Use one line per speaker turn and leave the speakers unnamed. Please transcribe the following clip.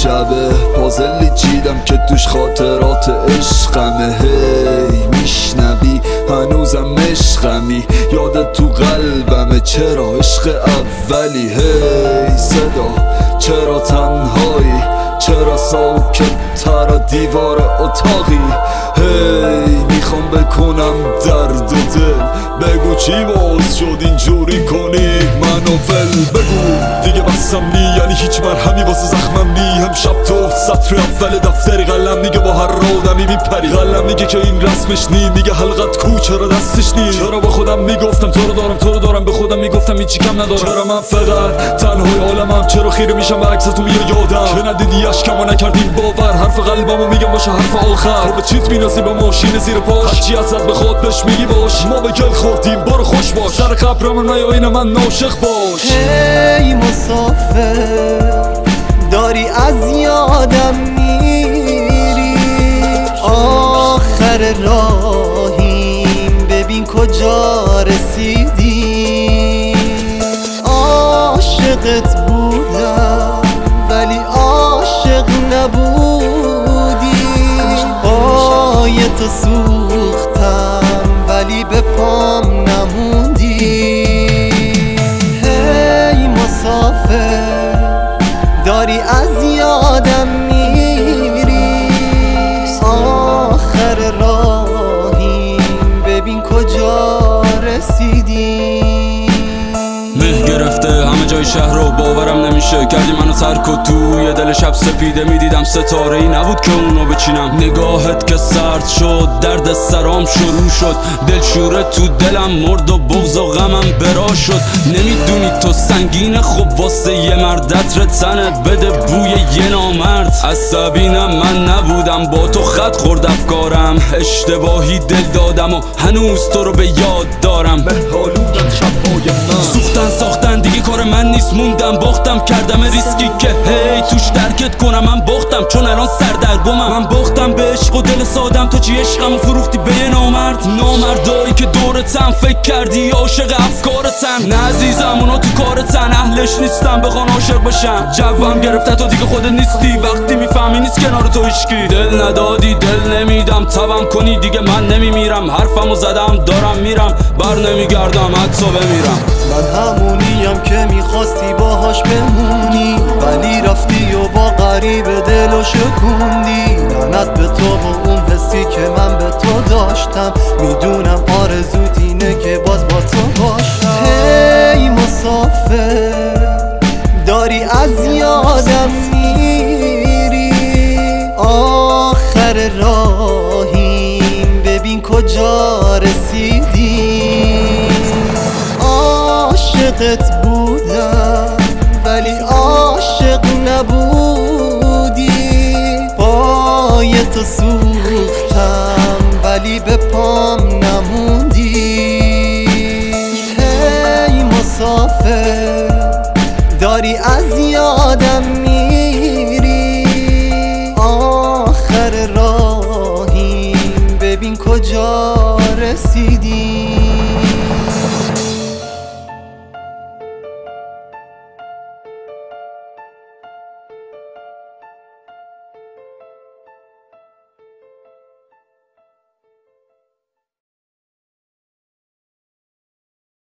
شبه پازلی چیدم که توش خاطرات عشقمه. هی میشنوی هنوزم عشقمی، یادت تو قلبمه چرا عشق اولی. هی صدا چرا تنهایی، چرا ساکت تر دیوار اتاقی. هی میخوام بکنم درد و دل، بگو چی باز شد اینجوری کنی منو ول. بگو دیگه بسم نی، یعنی هیچ مرهمی واسه زخمم نی. امشب تو سطر اول دفتری، قلم میگه با هر آدمی میپری. قلم میگه که این رسمش نی، میگه حلقت کو چرا دستش نی. چرا به خودم میگفتم تو رو دارم به خودم میگفتم هیچی کم ندارم. چرا من فقط تنهای عالمم، چرا خیره میشم به عکس تو میاد یادم که ندیدی اشکمو نکردیم باور. حرف قلبمو میگم باشه حرف آخر، تو به چیت می‌نازی با ماشین زیر پاش. هرچی ازت بخواد بهش میگی باش، ما به گل خوردیم برو خوش باش. سر قبرم نیا این من ناشق باش.
هی مسافر داری از یادم میری، آخر راهیم ببین کجا رسیدی. عاشقت بودم ولی عاشق نبودی، پای تو سوختم ولی به پام نموندی. هی مسافر داری از یادم میری، آخر راهیم ببین کجا رسیدی.
مه گرفته همه جای شهر رو باورم نمیشه، کردی منو سرک و توی دل شب سپیده میدیدم ستاره ای نبود که اونو بچینم. نگاهت که سرد شد درد سرام شروع شد، دلشوره تو دلم مرد و بغض و غمم برا شد. نمیدونی تو سنگینه خب واسه یه مرد عطر تنت بده بوی یه نامرد. عصبینم من نبودم با تو خط خورد افکارم، اشتباهی دل دادم و هنوز تو رو به یاد دارم.
حالودن شبهای من
سوختن ساختن دیگه کار من نیست، موندم باختم کردم ریسکی که هی توش درکت کنم. من باختم چون الان سردرگمم، من باختم به عشق و دل سادم. تو چی عشقمو فروختی به یه نامردایی که دورتم فکر کردی عاشق افکارتن. نه عزیزم اونا تو کارتن، اهلش نیستم بخوان عاشق بشم. جوم گرفته تو دیگه خودت نیستی، وقتی میفهمی نیست کنار تو هیچکی. دل ندادی دل نمیدم، تبم کنی دیگه من نمیمیرم. حرفمو زدم دارم میرم، بر نمیگردم حتی بمیرم.
من همونیم که میخواستی باهاش بمونی، ولی رفتی و با غریب دلو شکوندی. لعنت به تو و اون حسی که من به تو داشتم، میدونم آرزوت اینه که باز با تو باشم. هی مسافر داری از یادم میری، آخر راهیم ببین کجا رسیدی. عاشقت بودم ولی عاشق نبودی، پای تو سوختم ولی به پام نموندی. هی مسافر داری از یادم میری، آخر راهیم ببین کجا رسیدی.